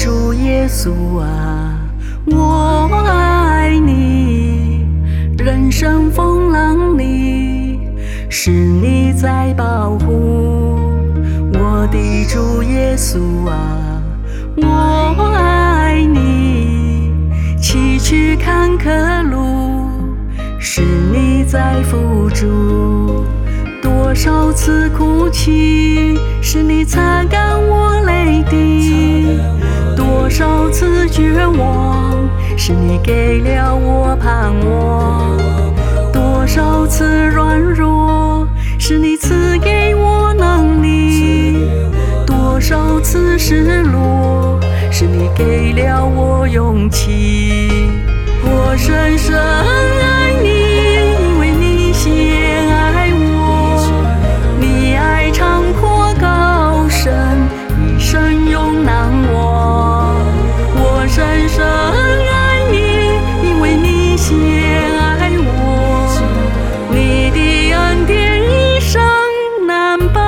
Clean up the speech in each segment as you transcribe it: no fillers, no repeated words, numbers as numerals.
主耶稣啊，我爱你。人生风浪里，是你在保护。我的主耶稣啊，我爱你。崎岖坎坷路，是你在扶助。多少次哭泣，是你擦干我泪滴；多少次绝望，是你给了我盼望；多少次软弱，是你赐给我能力；多少次失落，是你给了我勇气。我深深爱你，因为你先爱我。你爱长阔高深，一生永难忘。我深深爱你，因为你先爱我。你的恩典一生难报。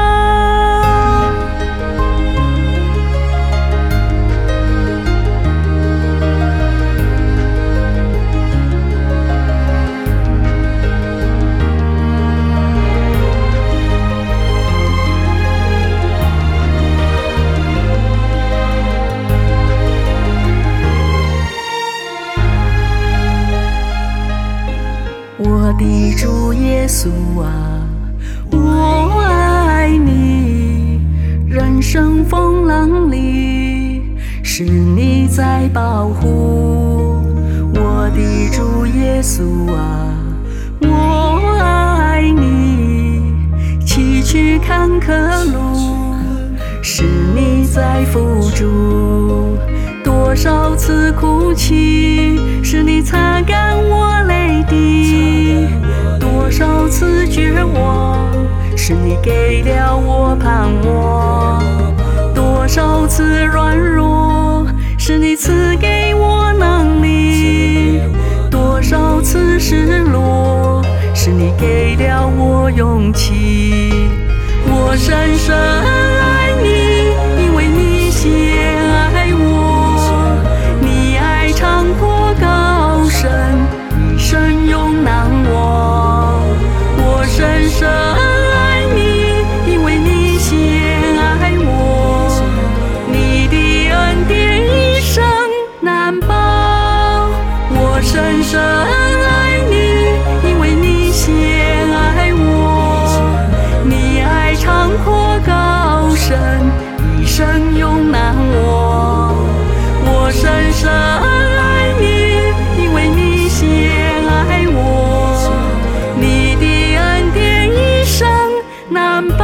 我的主耶稣啊，我爱你。人生风浪里，是你在保护。我的主耶稣啊，我爱你。崎岖坎坷路，是你在扶助。多少次哭泣，是你擦干我泪滴；多少次绝望，是你给了我盼望；多少次软弱，是你赐给我能力；多少次失落，是你给了我勇气。我深深爱你，因为你先爱我。你爱长阔高深，一生永难忘。我深深爱你，因为你先爱我。你的恩典一生难报。我深深爱你，因为你先爱我。你爱长阔高深，一生永难忘。我深深爱你，因为你先爱我。你的恩典一生难报。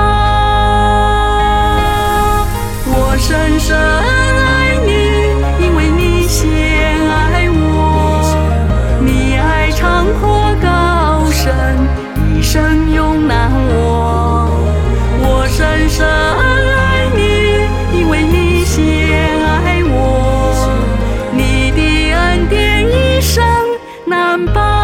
我深深爱你，因为你先爱我。你爱长阔高深，一生永难忘。我深深爱你，因为你先爱我。你的恩典一生难报。